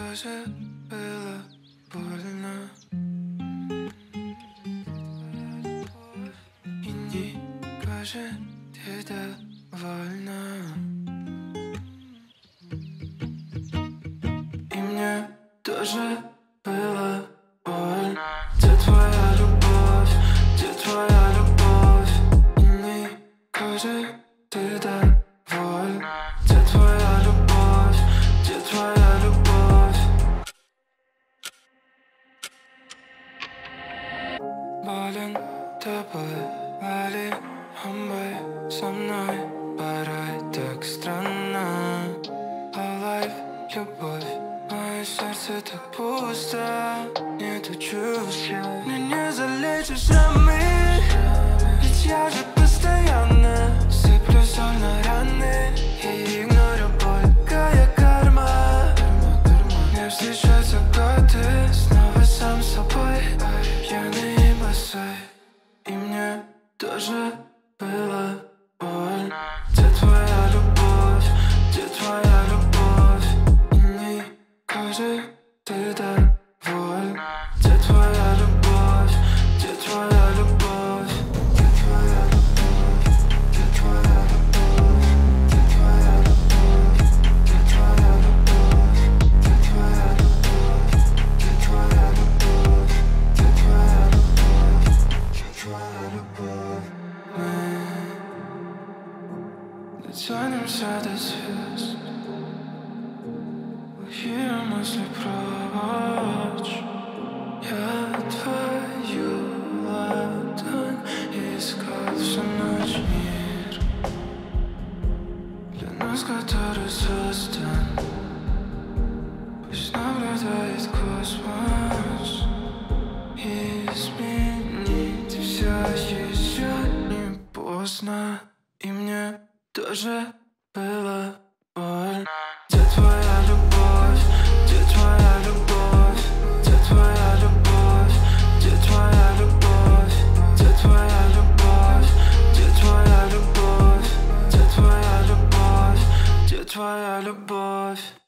тоже было больно. И не кажется, ты довольна. И мне тоже было больно. Где твоя любовь? Где твоя любовь? И не кажется, ты довольна. Где твоя любовь? Где твоя любовь? Болен тобой, вали омбой со мной. Порой так странно. Alive, любовь, мое сердце так пусто. Нету чувств, мне не залечишь шрамы. Ведь я же постоянно сыплю соль на раны и игнорю боль, какая карма. Мне встречаются годы, снова сам собой, пьяный и босой. И мне тоже было больно. Где твоя любовь? Где твоя любовь? И не кажется, ты довольна. Где твоя любовь? Где твоя любовь? Где твоя любовь? Где твоя любовь? Где твоя любовь? Где твоя любовь? Где твоя любовь? Где твоя любовь? Где твоя любовь? Где твоя любовь? Мы дотянемся до звезд, плохие мысли прочь. Я твою ладонь искал всю ночь. Мир для нас, который создан, пусть наблюдает космос. Изменить все еще не поздно. И мне тоже было больно. Где твоя любовь? Где твоя любовь? Где твоя любовь? Где твоя любовь? Где твоя любовь? Где твоя любовь? Где твоя любовь? Где твоя любовь?